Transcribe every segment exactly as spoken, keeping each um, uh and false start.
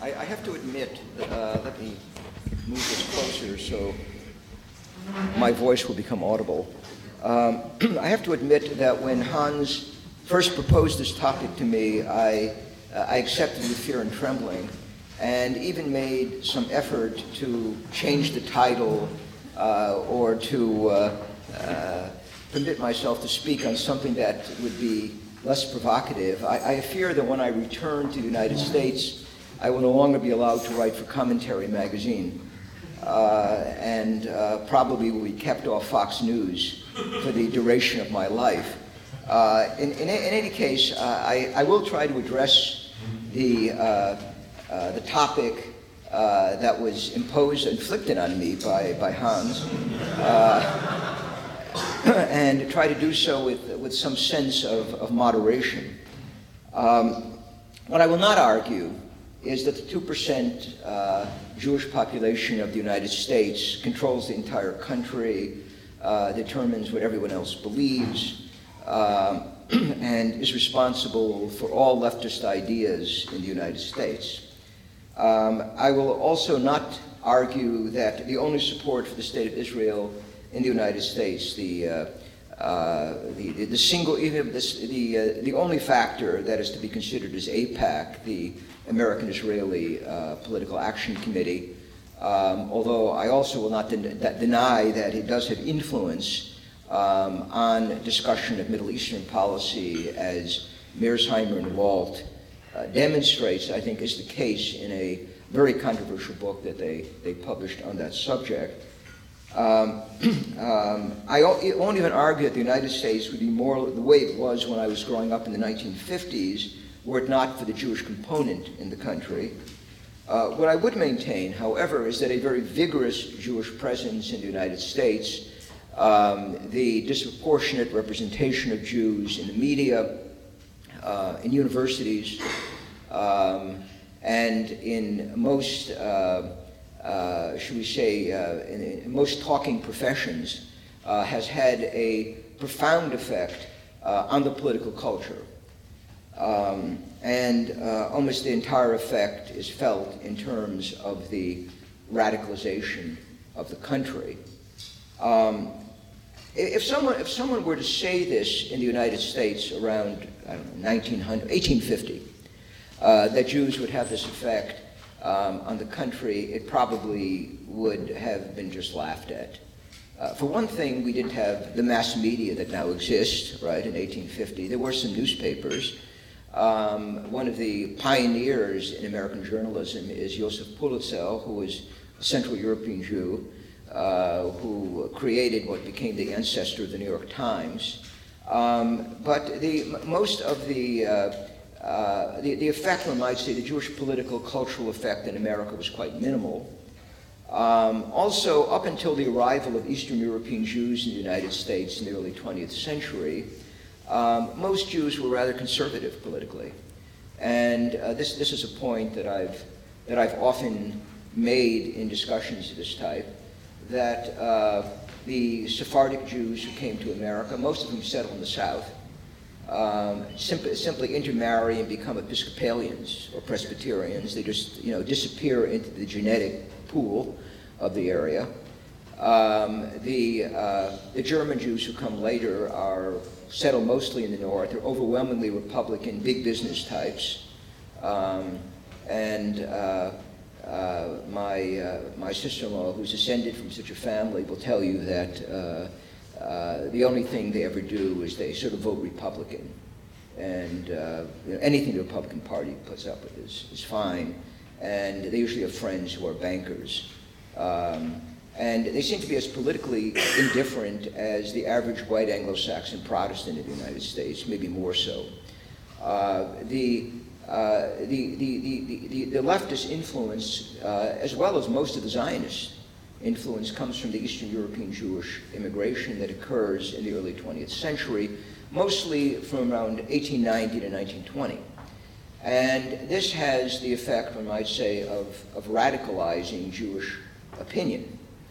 I, I have to admit, uh, let me move this closer so my voice will become audible. Um, I have to admit that when Hans first proposed this topic to me, I, uh, I accepted with fear and trembling, and even made some effort to change the title uh, or to uh, uh, permit myself to speak on something that would be less provocative. I, I fear that when I return to the United States, I will no longer be allowed to write for Commentary magazine, uh, and uh, probably will be kept off Fox News for the duration of my life. Uh, in, in, in any case, uh, I, I will try to address the, uh, uh, the topic uh, that was imposed, inflicted on me by, by Hans, uh, and try to do so with, with some sense of, of moderation. Um, what I will not argue is that the two percent uh, Jewish population of the United States controls the entire country, uh, determines what everyone else believes, uh, and is responsible for all leftist ideas in the United States. Um, I will also not argue that the only support for the State of Israel in the United States, the uh, uh, the, the single, even this, the uh, the only factor that is to be considered is AIPAC, the American-Israeli uh, Political Action Committee. Um, although I also will not den- that deny that it does have influence um, on discussion of Middle Eastern policy, as Mearsheimer and Walt uh, demonstrates, I think, is the case in a very controversial book that they, they published on that subject. Um, um, I won't even argue that the United States would be more the way it was when I was growing up in the nineteen fifties, were it not for the Jewish component in the country. Uh, what I would maintain, however, is that a very vigorous Jewish presence in the United States, um, the disproportionate representation of Jews in the media, uh, in universities, um, and in most uh, Uh, should we say, uh, in, in most talking professions, uh, has had a profound effect uh, on the political culture. Um, and uh, almost the entire effect is felt in terms of the radicalization of the country. Um, if someone, if someone were to say this in the United States around, I don't know, nineteen hundred, eighteen fifty, uh, that Jews would have this effect Um, on the country, it probably would have been just laughed at. Uh, for one thing, we didn't have the mass media that now exists, right, in eighteen fifty. There were some newspapers. Um, one of the pioneers in American journalism is Joseph Pulitzer, who was a Central European Jew, uh, who created what became the ancestor of the New York Times. Um, but the, most of the uh, Uh, the, the effect, one might say, the Jewish political, cultural effect in America was quite minimal. Um, also, up until the arrival of Eastern European Jews in the United States in the early twentieth century, um, most Jews were rather conservative politically. And uh, this, this is a point that I've, that I've often made in discussions of this type, that uh, the Sephardic Jews who came to America, most of them settled in the South, Um, simply, simply intermarry and become Episcopalians or Presbyterians. They just, you know, disappear into the genetic pool of the area. Um, the, uh, the German Jews who come later are settled mostly in the north. They're overwhelmingly Republican, big business types. Um, and uh, uh, my, uh, my sister-in-law, who's descended from such a family, will tell you that uh, Uh, the only thing they ever do is they sort of vote Republican, and uh, you know, anything the Republican Party puts up with is, is fine, and they usually have friends who are bankers, um, and they seem to be as politically indifferent as the average white Anglo-Saxon Protestant in the United States, maybe more so. Uh, the, uh, the, the, the, the, the leftist influence, uh, as well as most of the Zionists, influence comes from the Eastern European Jewish immigration that occurs in the early twentieth century, mostly from around eighteen ninety to nineteen twenty. And this has the effect, one might say, of, of radicalizing Jewish opinion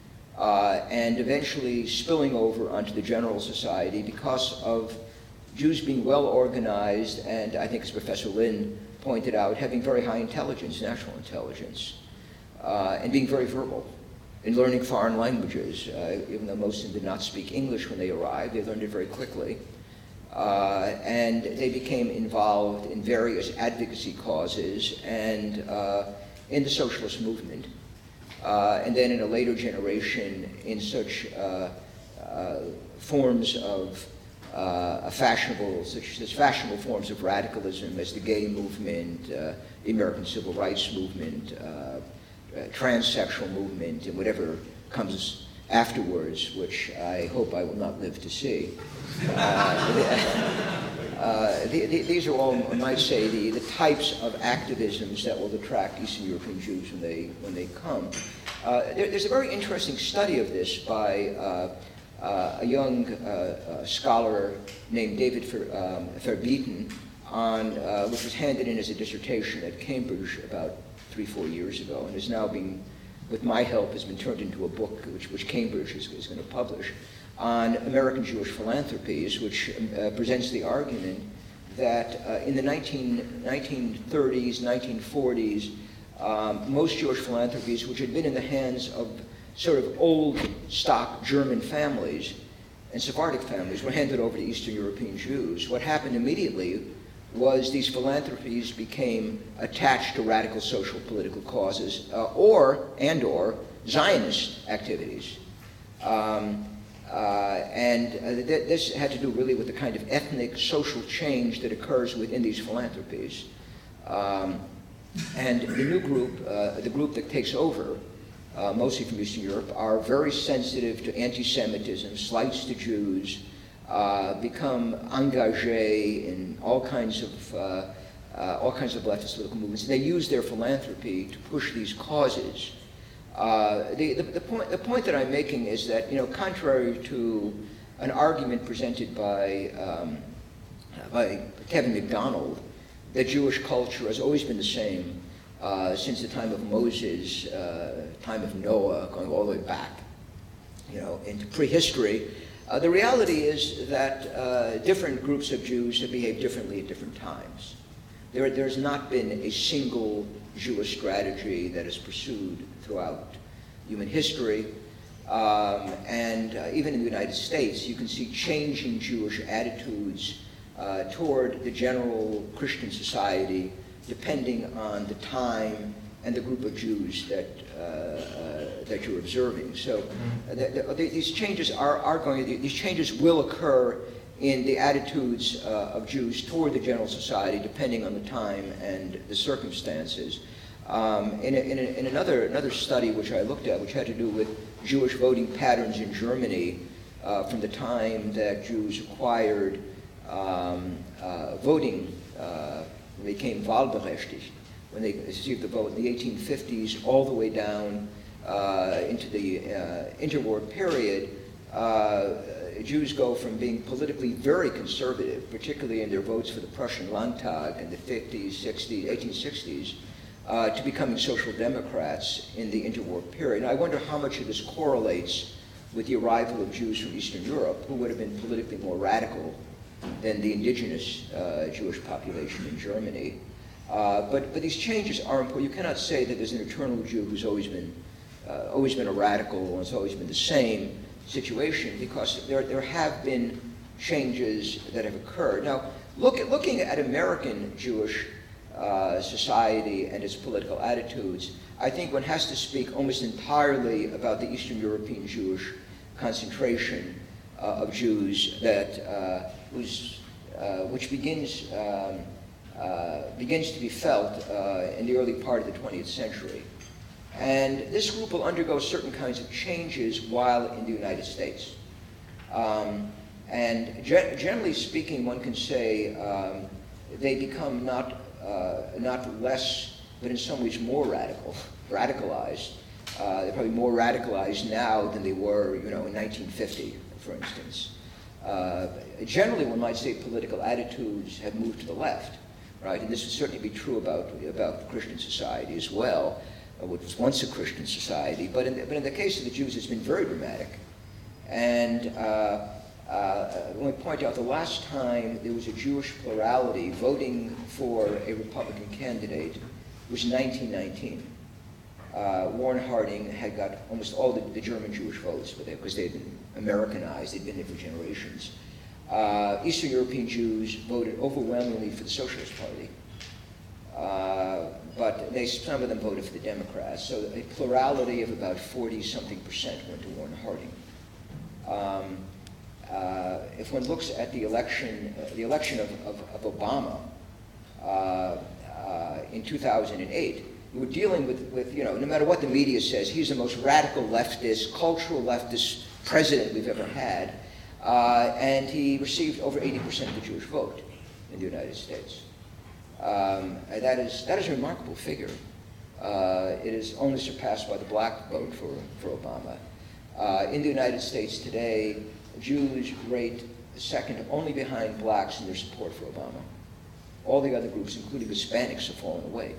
uh, and eventually spilling over onto the general society because of Jews being well organized, and I think, as Professor Lin pointed out, having very high intelligence, natural intelligence, uh, and being very verbal in learning foreign languages. Uh, even though most of them did not speak English when they arrived, they learned it very quickly. Uh, and they became involved in various advocacy causes and uh, in the socialist movement. Uh, and then in a later generation, in such uh, uh, forms of uh, fashionable, such as fashionable forms of radicalism as the gay movement, uh, the American Civil Rights Movement, uh, uh, transsexual movement, and whatever comes afterwards, which I hope I will not live to see. Uh, uh, the, the, these are all, I might say, the, the types of activisms that will attract Eastern European Jews when they, when they come. Uh, there, there's a very interesting study of this by uh, uh, a young uh, uh, scholar named David Ver, um, Verbieten, on, uh, which was handed in as a dissertation at Cambridge about three, four years ago, and is now being, with my help, has been turned into a book which, which Cambridge is, is going to publish, on American Jewish philanthropies, which uh, presents the argument that uh, in the nineteen thirties, nineteen forties, um, most Jewish philanthropies, which had been in the hands of sort of old stock German families and Sephardic families, were handed over to Eastern European Jews. What happened immediately was these philanthropies became attached to radical social political causes uh, or, and or, Zionist activities. Um, Uh, and uh, th this had to do really with the kind of ethnic social change that occurs within these philanthropies. Um, and the new group, uh, the group that takes over, uh, mostly from Eastern Europe, are very sensitive to anti-Semitism, slights to Jews, uh, become engagé in all kinds of uh, uh, all kinds of leftist political movements. And they use their philanthropy to push these causes. Uh, the, the, the, point, the point that I'm making is that, you know, contrary to an argument presented by, um, by Kevin MacDonald, that Jewish culture has always been the same uh, since the time of Moses, uh, time of Noah, going all the way back, you know, into prehistory. Uh, the reality is that uh, different groups of Jews have behaved differently at different times. There, there's not been a single Jewish strategy that is pursued throughout human history. Um, and uh, even in the United States, you can see changing Jewish attitudes uh, toward the general Christian society depending on the time and the group of Jews that, uh, uh, that you're observing. So uh, the, the, these changes are, are going to, these changes will occur in the attitudes uh, of Jews toward the general society, depending on the time and the circumstances. Um, in, a, in, a, in another, another study which I looked at, which had to do with Jewish voting patterns in Germany uh, from the time that Jews acquired um, uh, voting, uh, when they became wahlberechtigt, when they received the vote in the eighteen fifties, all the way down uh, into the uh, interwar period, uh, Jews go from being politically very conservative, particularly in their votes for the Prussian Landtag in the fifties, sixties, eighteen sixties, uh, to becoming social democrats in the interwar period. And I wonder how much of this correlates with the arrival of Jews from Eastern Europe, who would have been politically more radical than the indigenous uh, Jewish population in Germany. Uh, but, but these changes are important. You cannot say that there's an eternal Jew who's always been, uh, always been a radical and has always been the same situation, because there, there have been changes that have occurred. Now, look at, looking at American Jewish uh, society and its political attitudes, I think one has to speak almost entirely about the Eastern European Jewish concentration uh, of Jews that, uh, whose, uh, which begins, um, uh, begins to be felt uh, in the early part of the twentieth century. And this group will undergo certain kinds of changes while in the United States. Um, and ge generally speaking, one can say um, they become not, uh, not less, but in some ways more radical, radicalized. Uh, they're probably more radicalized now than they were, you know, in nineteen fifty, for instance. Uh, generally, one might say political attitudes have moved to the left, right? And this would certainly be true about, about Christian society as well, which was once a Christian society. But in the, but in the case of the Jews, it's been very dramatic. And uh, uh, let me point out the last time there was a Jewish plurality voting for a Republican candidate was nineteen nineteen. Uh, Warren Harding had got almost all the, the German Jewish votes because they had been Americanized, they'd been there for generations. Uh, Eastern European Jews voted overwhelmingly for the Socialist Party, uh, but they, some of them voted for the Democrats. So a plurality of about forty something percent went to Warren Harding. Um, uh, if one looks at the election, uh, the election of, of, of Obama uh, uh, in two thousand eight, we're dealing with, with, you know, no matter what the media says, he's the most radical leftist, cultural leftist president we've ever had. Uh, and he received over eighty percent of the Jewish vote in the United States. Um, and that is, that is a remarkable figure. Uh, it is only surpassed by the black vote for, for Obama. Uh, in the United States today, Jews rate second only behind blacks in their support for Obama. All the other groups, including Hispanics, have fallen away.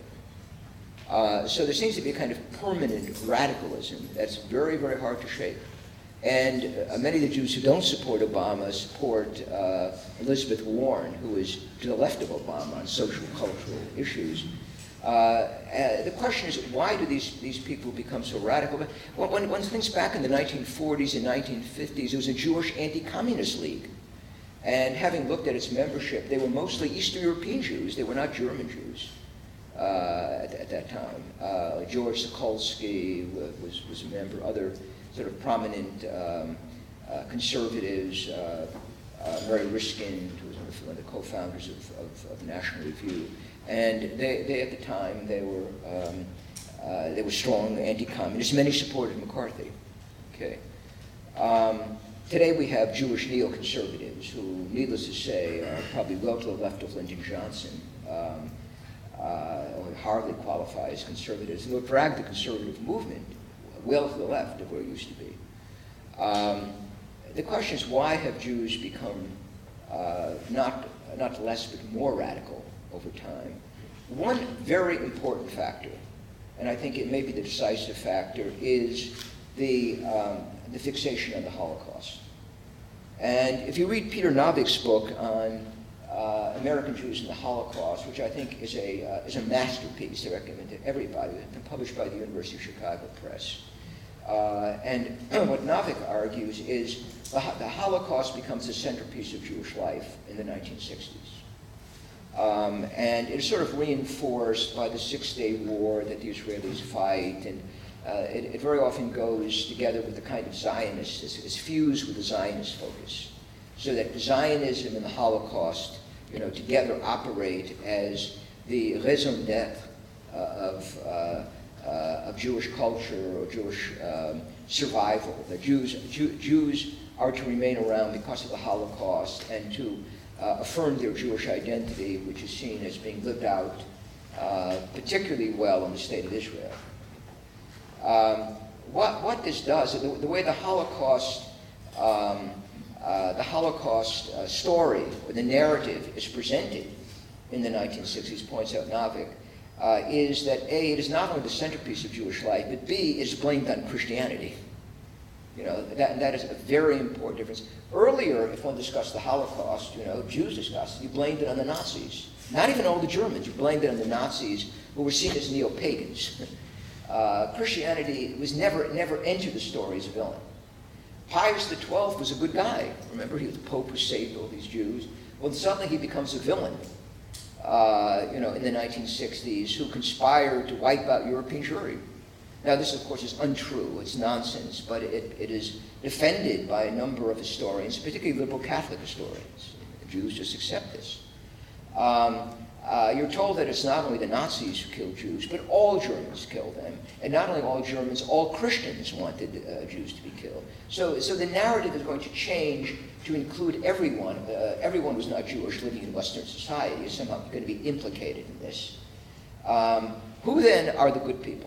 Uh, so there seems to be a kind of permanent radicalism that's very, very hard to shake. And uh, many of the Jews who don't support Obama support uh, Elizabeth Warren, who is to the left of Obama on social, cultural issues. Uh, uh, the question is, why do these, these people become so radical? When, when one thinks back in the nineteen forties and nineteen fifties, there was a Jewish anti-communist league. And having looked at its membership, they were mostly Eastern European Jews. They were not German Jews. Uh, at, at that time. Uh, George Sokolsky was, was a member, other sort of prominent um, uh, conservatives, uh, uh, Mary Riskin, who was one of, one of the co-founders of, of, of National Review. And they, they, at the time, they were, um, uh, they were strong anti-communists. Many supported McCarthy. Okay. Um, today we have Jewish neoconservatives who, needless to say, are probably well to the left of Lyndon Johnson. Um, Uh, or hardly qualify as conservatives, and would drag the conservative movement well to the left of where it used to be. Um, the question is, why have Jews become uh, not, not less but more radical over time? One very important factor, and I think it may be the decisive factor, is the, um, the fixation on the Holocaust. And if you read Peter Novik's book on Uh, American Jews in the Holocaust, which I think is a, uh, is a masterpiece. I recommend it to everybody. It's been published by the University of Chicago Press. Uh, and what Novik argues is the, the Holocaust becomes the centerpiece of Jewish life in the nineteen sixties. Um, and it is sort of reinforced by the Six-Day War that the Israelis fight, and uh, it, it very often goes together with the kind of Zionist, is, is fused with the Zionist focus. So that Zionism and the Holocaust, you know, together operate as the raison d'etre uh, of, uh, uh, of Jewish culture or Jewish um, survival. That Jews, Jew, Jews are to remain around because of the Holocaust and to uh, affirm their Jewish identity, which is seen as being lived out uh, particularly well in the state of Israel. Um, what, what this does, the, the way the Holocaust um, Uh, the Holocaust uh, story, or the narrative, is presented in the nineteen sixties, points out Novik, uh, is that A, it is not only the centerpiece of Jewish life, but B, it is blamed on Christianity. You know, that, that is a very important difference. Earlier, if one discussed the Holocaust, you know, Jews discussed it, you blamed it on the Nazis. Not even all the Germans, you blamed it on the Nazis, who were seen as neo-pagans. Uh, Christianity was never, never entered the story as a villain. Pius the twelfth was a good guy. Remember, he was the Pope who saved all these Jews. Well, suddenly he becomes a villain, uh, you know, in the nineteen sixties, who conspired to wipe out European Jewry. Now, this, of course, is untrue. It's nonsense, but it, it is defended by a number of historians, particularly liberal Catholic historians. The Jews just accept this. Um, Uh, you're told that it's not only the Nazis who killed Jews, but all Germans killed them. And not only all Germans, all Christians wanted uh, Jews to be killed. So, so the narrative is going to change to include everyone. Uh, everyone who's not Jewish living in Western society is somehow going to be implicated in this. Um, who then are the good people?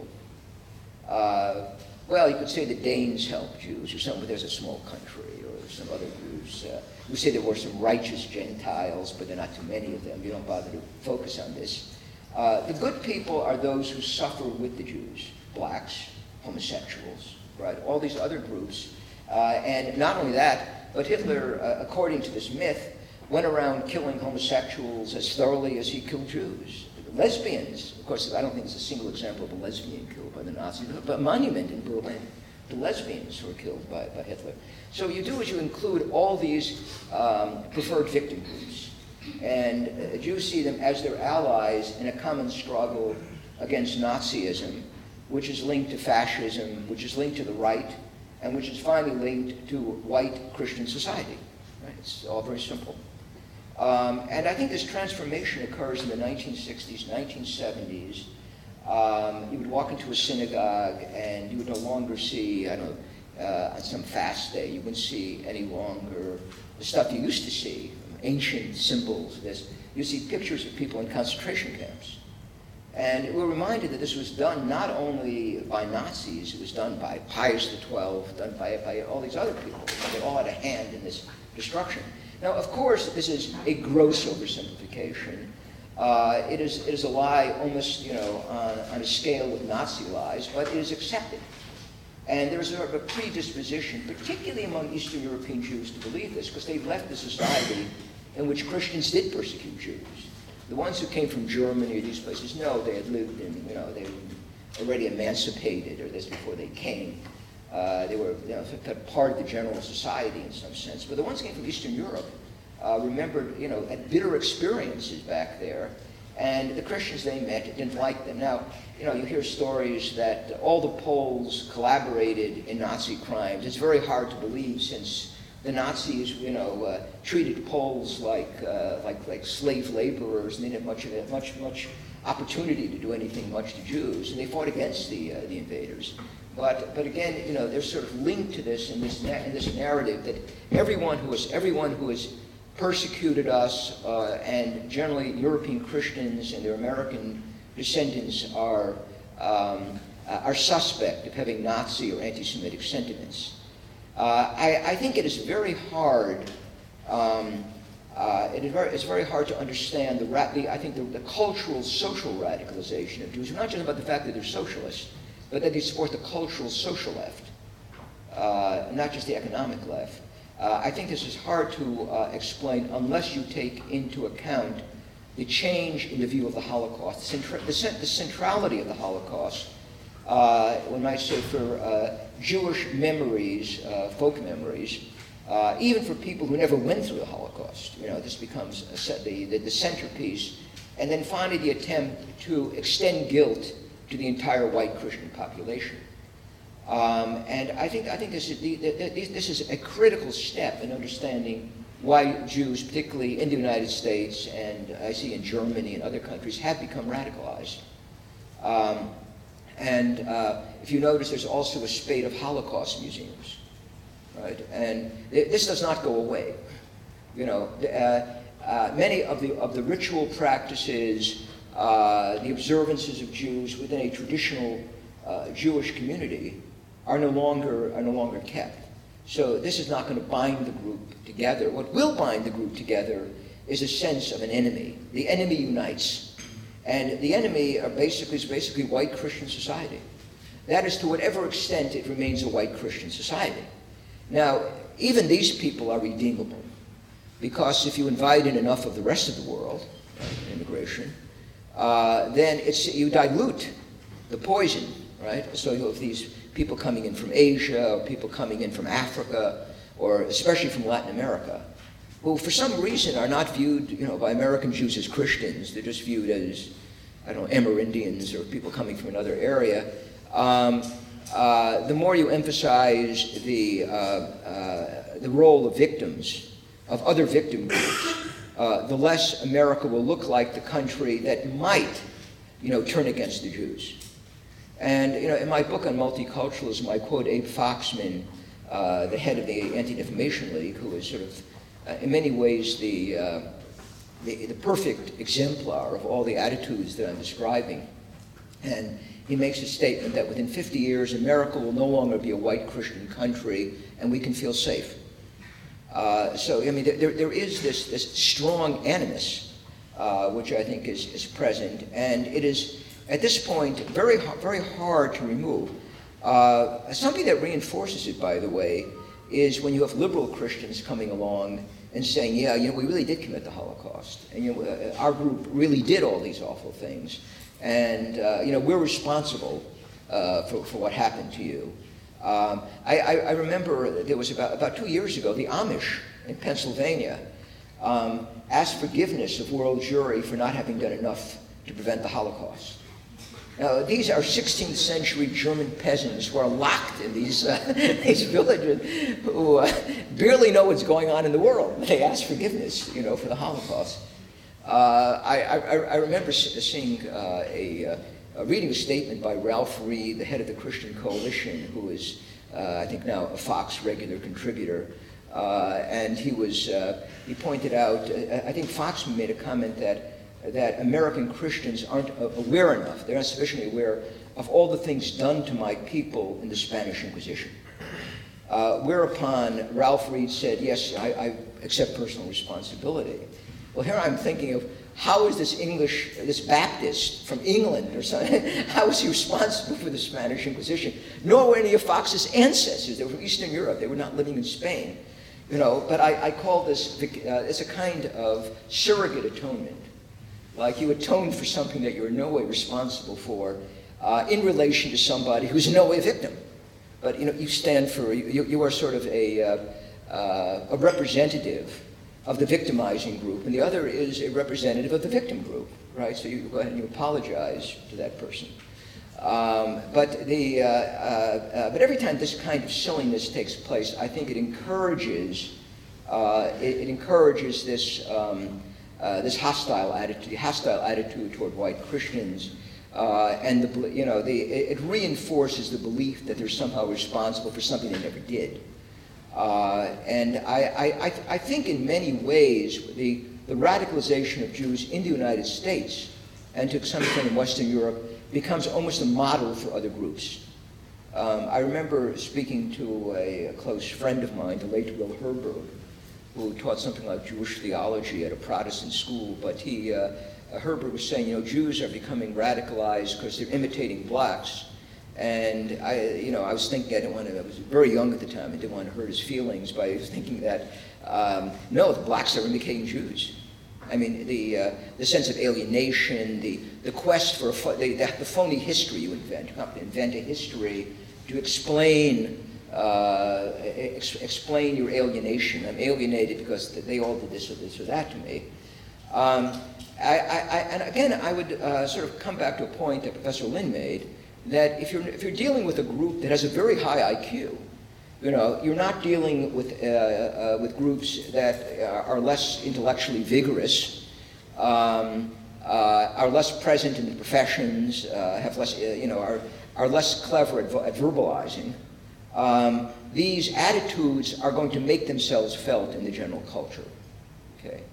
Uh, well, you could say the Danes helped Jews, or something, but there's a small country, or some other groups. Uh, We say there were some righteous Gentiles, but there are not too many of them. You don't bother to focus on this. Uh, the good people are those who suffer with the Jews, blacks, homosexuals, right? All these other groups. Uh, and not only that, But Hitler, uh, according to this myth, went around killing homosexuals as thoroughly as he killed Jews. Lesbians, of course, I don't think there's a single example of a lesbian killed by the Nazis, but a monument in Berlin to lesbians who were killed by, by Hitler. So you do is you include all these um, preferred victim groups. And uh, Jews see them as their allies in a common struggle against Nazism, which is linked to fascism, which is linked to the right, and which is finally linked to white Christian society. Right? It's all very simple. Um, and I think this transformation occurs in the nineteen sixties, nineteen seventies. Um, you would walk into a synagogue and you would no longer see, I don't know, uh, on some fast day, you wouldn't see any longer the stuff you used to see, ancient symbols, this. You see pictures of people in concentration camps. And we're reminded that this was done not only by Nazis, it was done by Pius the twelfth, done by, by all these other people. They all had a hand in this destruction. Now, of course, this is a gross oversimplification. Uh, it, is, it is a lie almost, you know, on, on a scale with Nazi lies, but it is accepted. And there's a, a predisposition, particularly among Eastern European Jews, to believe this, because they've left a society in which Christians did persecute Jews. The ones who came from Germany or these places, no, they had lived in, you know, they were already emancipated, or this before they came. Uh, they were, you know, part of the general society in some sense. But the ones who came from Eastern Europe uh, remembered, you know, had bitter experiences back there, and the Christians they met didn't like them. Now, you know, you hear stories that all the Poles collaborated in Nazi crimes. It's very hard to believe, since the Nazis, you know, uh, treated Poles like, uh, like, like slave laborers, and they didn't have much, of it, much, much opportunity to do anything much to Jews, and they fought against the, uh, the invaders. But, but again, you know, they're sort of linked to this in this, na- in this narrative that everyone who is, everyone who has persecuted us, uh, and generally European Christians and their American descendants are, um, uh, are suspect of having Nazi or anti-Semitic sentiments. Uh, I, I think it is very hard. Um, uh, it is very, it's very hard to understand the, ra- the I think the, the cultural, social radicalization of Jews. Not just about the fact that they're socialists, but that they support the cultural, social left, uh, not just the economic left. Uh, I think this is hard to uh, explain unless you take into account the change in the view of the Holocaust, the, centra- the, cent- the centrality of the Holocaust. Uh, one might say for uh, Jewish memories, uh, folk memories, uh, even for people who never went through the Holocaust. You know, this becomes a set, the, the, the centerpiece. And then finally the attempt to extend guilt to the entire white Christian population. Um, and I think, I think this, is the, the, the, this is a critical step in understanding why Jews, particularly in the United States, and I see in Germany and other countries, have become radicalized. Um, And uh, if you notice, there's also a spate of Holocaust museums, right? And th- this does not go away. You know, uh, uh, many of the of the ritual practices, uh, the observances of Jews within a traditional uh, Jewish community are no longer are no longer kept. So this is not going to bind the group together. What will bind the group together is a sense of an enemy. The enemy unites. And the enemy are basically, is basically white Christian society. That is, to whatever extent it remains a white Christian society. Now, even these people are redeemable, because if you invite in enough of the rest of the world, right, immigration, uh, then it's, you dilute the poison, right? So you have these people coming in from Asia, or people coming in from Africa, or especially from Latin America, who for some reason are not viewed, you know, by American Jews as Christians. They're just viewed as, I don't know, Amerindians or people coming from another area. Um, uh, the more you emphasize the, uh, uh, the role of victims, of other victim groups, uh, the less America will look like the country that might, you know, turn against the Jews. And, you know, in my book on multiculturalism, I quote Abe Foxman, uh, the head of the Anti-Defamation League, who is sort of Uh, in many ways, the, uh, the, the perfect exemplar of all the attitudes that I'm describing. And he makes a statement that within fifty years, America will no longer be a white Christian country, and we can feel safe. Uh, so, I mean, there, there is this, this strong animus, uh, which I think is, is present, and it is, at this point, very, very hard to remove. Uh, something that reinforces it, by the way, is when you have liberal Christians coming along and saying, yeah, you know, we really did commit the Holocaust. And, you know, uh, our group really did all these awful things. And, uh, you know, we're responsible uh, for, for what happened to you. Um, I, I, I remember there was about, about two years ago, the Amish in Pennsylvania um, asked forgiveness of world Jewry for not having done enough to prevent the Holocaust. Now, these are sixteenth century German peasants who are locked in these, uh, these villages who uh, barely know what's going on in the world. They ask forgiveness, you know, for the Holocaust. Uh, I, I, I remember seeing uh, a, a reading a statement by Ralph Reed, the head of the Christian Coalition, who is, uh, I think now, a Fox regular contributor. Uh, and he was, uh, he pointed out, uh, I think Fox made a comment that that American Christians aren't aware enough, they're not sufficiently aware of all the things done to my people in the Spanish Inquisition. Uh, whereupon Ralph Reed said, yes, I, I accept personal responsibility. Well, here I'm thinking of, how is this English, this Baptist from England or something, how is he responsible for the Spanish Inquisition? Nor were any of Fox's ancestors. They were from Eastern Europe. They were not living in Spain. You know, but I, I call this, uh, it's a kind of surrogate atonement. Like you atone for something that you're in no way responsible for uh, in relation to somebody who's in no way a victim. But you know, you stand for, you, you are sort of a, uh, uh, a representative of the victimizing group, and the other is a representative of the victim group, right? So you go ahead and you apologize to that person. Um, but, the, uh, uh, uh, but every time this kind of silliness takes place, I think it encourages, uh, it, it encourages this, um, Uh, this hostile attitude, hostile attitude toward white Christians, uh, and the, you know, the, it, it reinforces the belief that they're somehow responsible for something they never did. Uh, and I, I, I think in many ways the, the radicalization of Jews in the United States and to some extent in Western Europe becomes almost a model for other groups. Um, I remember speaking to a, a close friend of mine, the late Will Herberg, who taught something like Jewish theology at a Protestant school, but he, uh, uh, Herbert was saying, you know, Jews are becoming radicalized because they're imitating blacks. And I, you know, I was thinking, I didn't want to, I was very young at the time, I didn't want to hurt his feelings by thinking that, um, no, the blacks are imitating Jews. I mean, the, uh, the sense of alienation, the, the quest for, a, the, the phony history you invent. You have to invent a history to explain Uh, ex explain your alienation. I'm alienated because they all did this or this or that to me. Um, I, I, and again, I would uh, sort of come back to a point that Professor Lin made, that if you're, if you're dealing with a group that has a very high I Q, you know, you're not dealing with, uh, uh, with groups that are less intellectually vigorous, um, uh, are less present in the professions, uh, have less, uh, you know, are, are less clever at, at verbalizing. Um, these attitudes are going to make themselves felt in the general culture. Okay.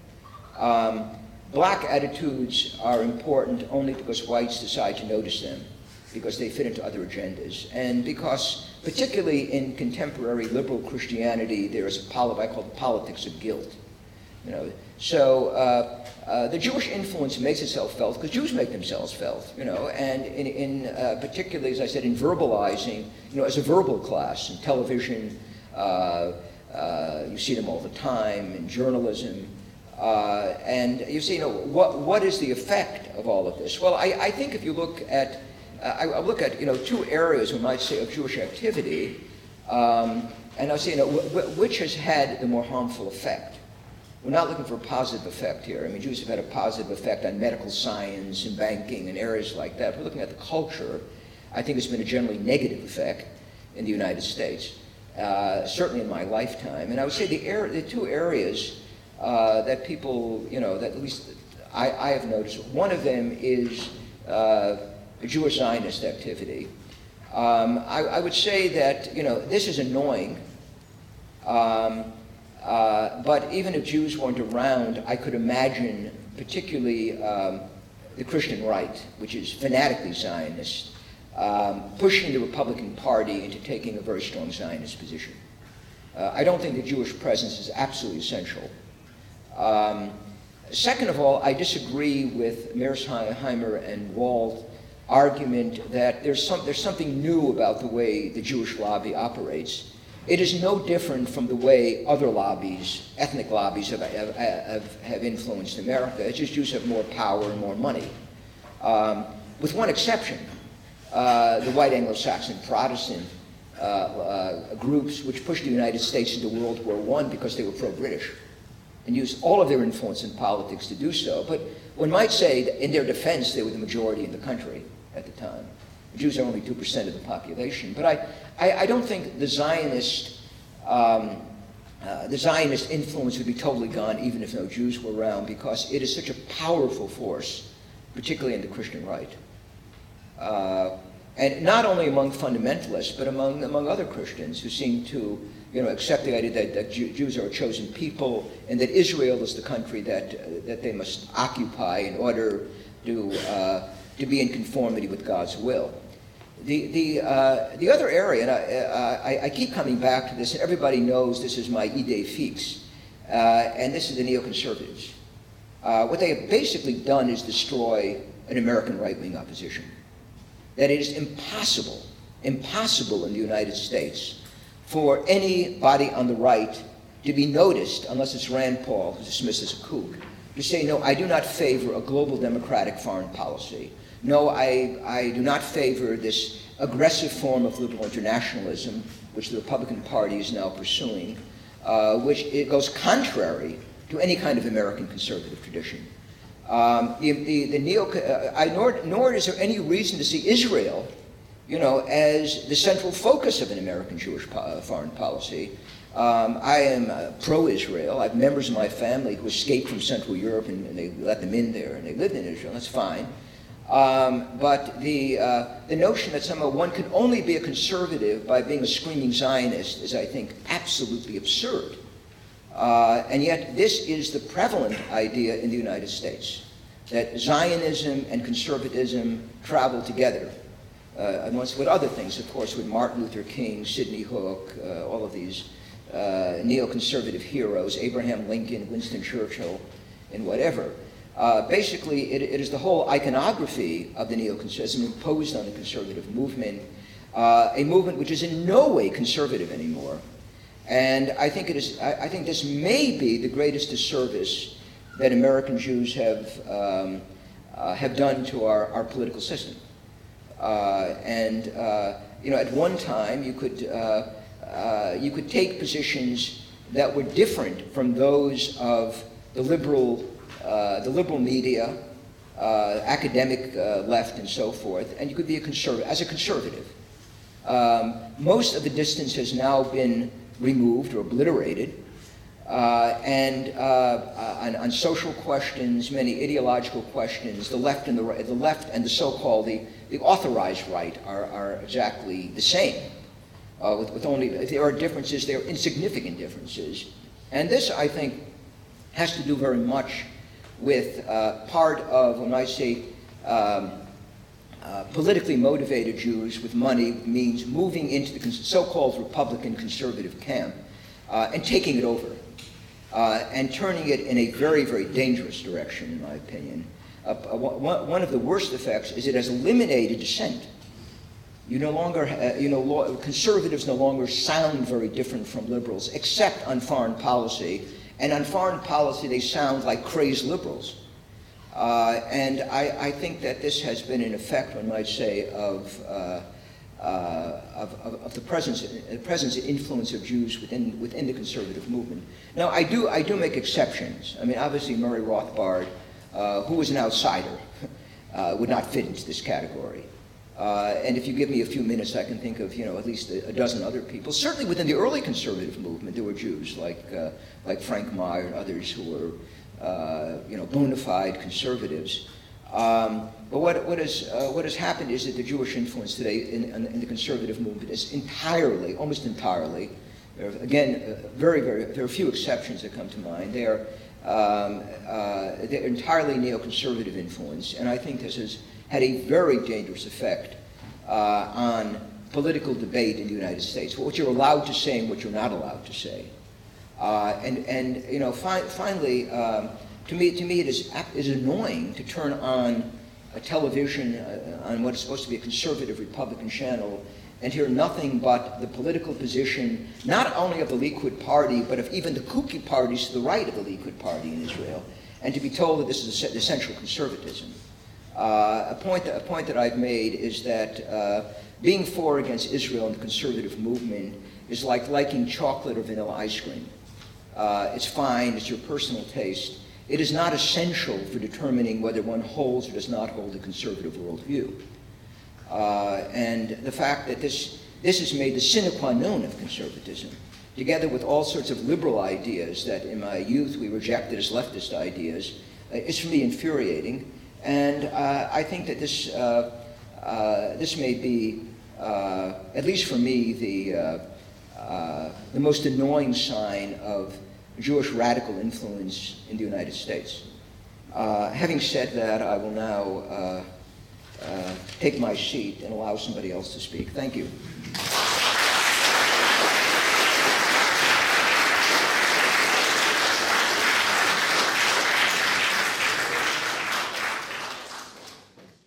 Um, black attitudes are important only because whites decide to notice them, because they fit into other agendas, and because, particularly in contemporary liberal Christianity, there is a poli I call the politics of guilt. You know, so uh, uh, the Jewish influence makes itself felt because Jews make themselves felt, you know, and in, in uh, particularly, as I said, in verbalizing, you know, as a verbal class in television, uh, uh, you see them all the time in journalism, uh, and you see, you know, what what is the effect of all of this? Well, I, I think if you look at, uh, I, I look at, you know, two areas we might say of Jewish activity, um, and I say, you know, w which has had the more harmful effect. We're not looking for a positive effect here. I mean, Jews have had a positive effect on medical science and banking and areas like that. We're looking at the culture. I think it's been a generally negative effect in the United States, uh, certainly in my lifetime. And I would say the, er the two areas uh, that people, you know, that at least I, I have noticed, one of them is uh, Jewish Zionist activity. Um, I, I would say that, you know, this is annoying. Um, Uh, but even if Jews weren't around, I could imagine particularly um, the Christian right, which is fanatically Zionist, um, pushing the Republican Party into taking a very strong Zionist position. Uh, I don't think the Jewish presence is absolutely essential. Um, second of all, I disagree with Mearsheimer and Wald's argument that there's, some, there's something new about the way the Jewish lobby operates. It is no different from the way other lobbies, ethnic lobbies, have, have, have, have influenced America. It's just Jews have more power and more money. Um, with one exception, uh, the white Anglo-Saxon Protestant uh, uh, groups which pushed the United States into World War One because they were pro-British and used all of their influence in politics to do so. But one might say that in their defense, they were the majority in the country at the time. The Jews are only two percent of the population. But I, I, I don't think the Zionist, um, uh, the Zionist influence would be totally gone even if no Jews were around, because it is such a powerful force, particularly in the Christian right. Uh, and not only among fundamentalists, but among, among other Christians who seem to you know, accept the idea that, that Jew, Jews are a chosen people and that Israel is the country that, uh, that they must occupy in order to, uh, to be in conformity with God's will. The, the, uh, the other area, and I, uh, I, I keep coming back to this, and everybody knows this is my idée fixe, uh, and this is the neoconservatives. Uh, what they have basically done is destroy an American right-wing opposition. That it is impossible, impossible in the United States for anybody on the right to be noticed, unless it's Rand Paul, who's dismissed as a kook, to say, no, I do not favor a global democratic foreign policy. No, I, I do not favor this aggressive form of liberal internationalism, which the Republican Party is now pursuing, uh, which it goes contrary to any kind of American conservative tradition. Um, the, the, the neo, uh, I, nor, nor is there any reason to see Israel, you know, as the central focus of an American Jewish po uh, foreign policy. Um, I am uh, pro-Israel. I have members of my family who escaped from Central Europe, and, and they let them in there, and they lived in Israel. That's fine. Um, but the, uh, the notion that somehow one can only be a conservative by being a screaming Zionist is, I think, absolutely absurd. Uh, and yet this is the prevalent idea in the United States, that Zionism and conservatism travel together. Uh, and with other things, of course, with Martin Luther King, Sidney Hook, uh, all of these uh, neoconservative heroes, Abraham Lincoln, Winston Churchill, and whatever. Uh, basically, it, it is the whole iconography of the neoconservatism imposed on the conservative movement, uh, a movement which is in no way conservative anymore. And I think it is. I, I think this may be the greatest disservice that American Jews have um, uh, have done to our, our political system. Uh, and uh, you know, at one time, you could uh, uh, you could take positions that were different from those of the liberal uh, the liberal media, uh, academic uh, left, and so forth, and you could be a conservative as a conservative. Um, most of the distance has now been removed or obliterated, uh, and uh, on, on social questions, many ideological questions, the left and the right, the left and the so-called the, the authorized right are, are exactly the same. Uh, with, with only if there are differences, they are insignificant differences, and this, I think, has to do very much with uh, part of, when I say, um, Uh, politically motivated Jews with money means moving into the so-called Republican conservative camp uh, and taking it over uh, and turning it in a very, very dangerous direction, in my opinion. Uh, one, one of the worst effects is it has eliminated dissent. You no longer, uh, you know, law, conservatives no longer sound very different from liberals, except on foreign policy. And on foreign policy, they sound like crazed liberals. Uh, and I, I think that this has been an effect, one might say, of, uh, uh, of, of, of the presence, the presence and influence of Jews within, within the conservative movement. Now, I do, I do make exceptions. I mean, obviously, Murray Rothbard, uh, who was an outsider, uh, would not fit into this category. Uh, and if you give me a few minutes, I can think of, you know, at least a, a dozen other people. Certainly within the early conservative movement, there were Jews like, uh, like Frank Meyer and others who were Uh, you know, bona fide conservatives. Um, but what, what, is, uh, what has happened is that the Jewish influence today in, in, in the conservative movement is entirely, almost entirely, again, uh, very, very, there are a few exceptions that come to mind. They are um, uh, they're entirely neoconservative influence, and I think this has had a very dangerous effect uh, on political debate in the United States, what you're allowed to say and what you're not allowed to say. Uh, and, and, you know, fi finally, um, to me, to me it is, is annoying to turn on a television uh, on what is supposed to be a conservative Republican channel and hear nothing but the political position, not only of the Likud party, but of even the kooky parties to the right of the Likud party in Israel, and to be told that this is essential conservatism. Uh, a, point that, a point that I've made is that uh, being for or against Israel in the conservative movement is like liking chocolate or vanilla ice cream. Uh, it's fine, it's your personal taste. It is not essential for determining whether one holds or does not hold a conservative worldview. Uh, and the fact that this, this is made the sine qua non of conservatism, together with all sorts of liberal ideas that in my youth we rejected as leftist ideas, uh, is for me infuriating. And uh, I think that this, uh, uh, this may be, uh, at least for me, the, uh, uh, the most annoying sign of Jewish radical influence in the United States. Uh, having said that, I will now uh, uh, take my seat and allow somebody else to speak. Thank you.